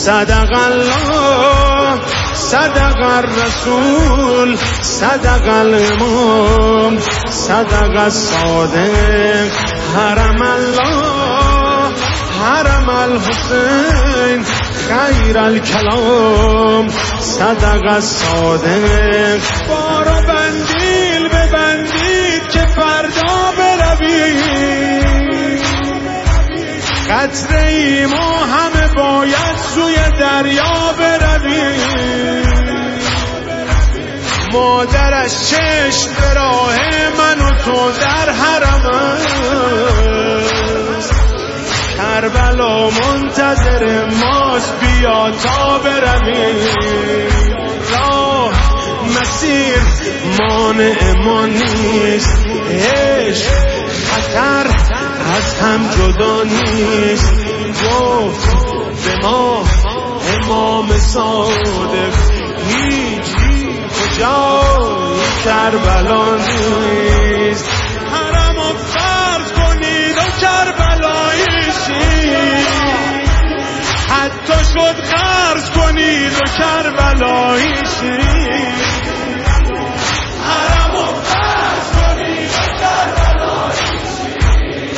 صدق الله صدق الرسول صدق الامام صدق الصادق حرم الله حرم الحسین خیر الکلام صدق الصادق. بارو بندیل ببندید که فردا بروید، قطره ایم و همه باید سوی دریا بروید. مادرش چشم به راه من و تو در حرم است، کربلا منتظر ماست بیا تا برویم. راه مسیر مانع ما نیست، عشق خطر از هم جدا نیست. گفت به ما امام صادق هیچ کجای کربلا نیست. حرم و فرض کنید و کربلایی شید، حتی شد قرض کنید و کربلایی شید. حرم و فرض کنید و کربلایی شید،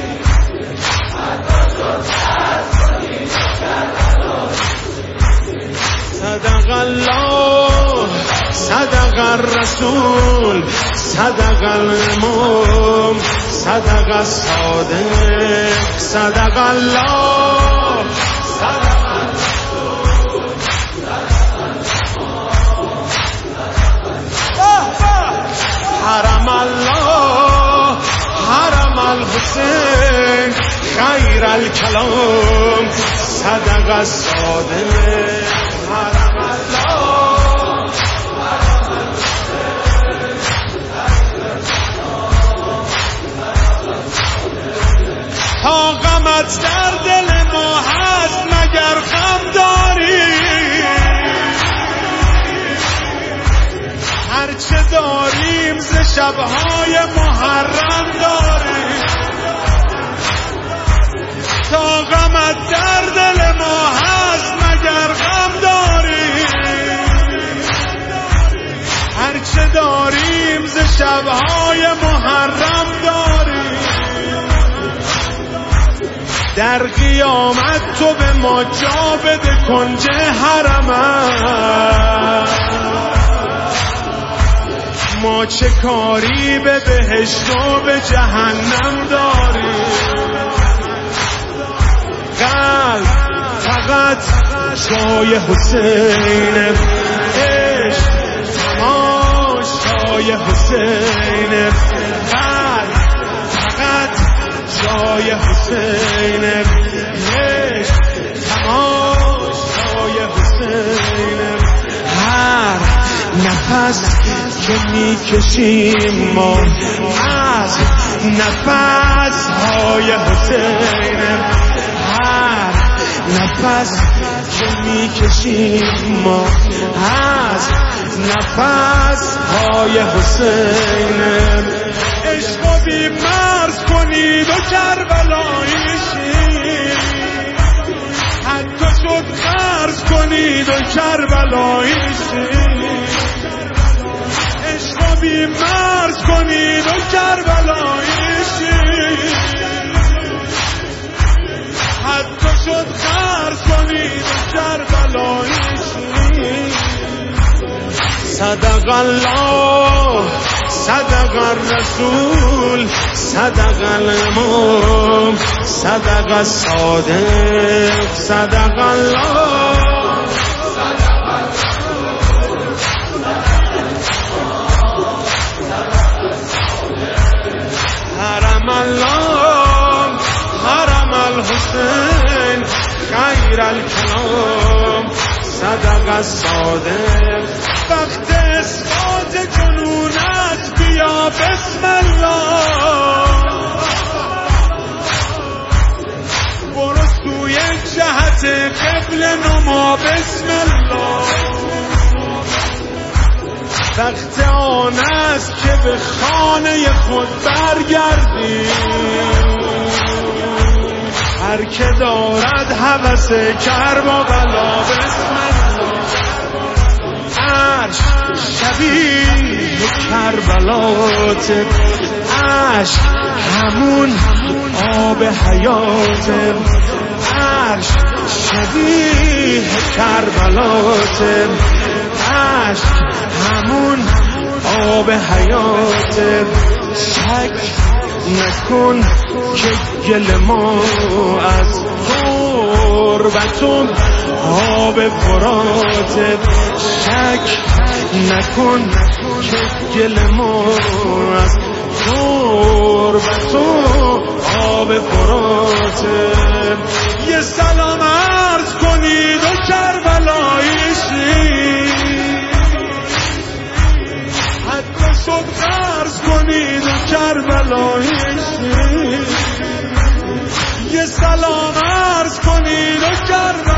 حتی شد قرض کنید و کربلایی شید. صدق الله صدق الرسول صدق الامام صدق الصادق. صدق الله صدق الرسول حرم الله حرم الحسین خیر الکلام صدق الصادق. حرم الله تا غمت در دل ما هست مگر غم داری؟ هرچه داریم ز شبهای محرم داریم. تا غمت در دل ما هست مگر غم داریم؟ هرچه داریم ز شبهای محرم داریم. در قیامت تو به ما جا بده کنج حرمت، ما چه کاری به بهشت و به جهنم داریم. قلب فقط جای حسین، عشق تماشای حسین. قلب فقط جای حسین، عشق تماشای حسین. هر نفس که میکشیم ما از نفس های حسین، هر نفس که میکشیم ما از نفس های حسین. عشق و بی‌مرز کنید و کربلایی شید، حتی شد قرض کنید و کربلایی شید. عشق و بی‌مرز کنید و کربلایی شید، حتی شد قرض کنید و کربلایی شید. صدق الله صدق الرسول صدق الامام صدق الصادق. صدق الله صدق الرسول حرم الله حرم الحسین خیر الکلام صدق الصادق. وقت اثبات جنونت بیا بسم الله، برو سوی جهت قبله نما بسم الله. وقت آن است که به خانه خود برگردیم، هر که دارد هوس کربلا بسم الله. عرش شبیه کربلات، عشق همون آب حیات، عرش شبیه کربلات، عشق همون آب حیات. شک نکن که گل ما از تربتون آب فرات، شک نکن که گل ما از تربتون آب فرات. یه سلام عرض کنید و کربلایی شید، حتی صبح عرض کنید و کربلایی شید. یه سلام عرض کنید و کربلایی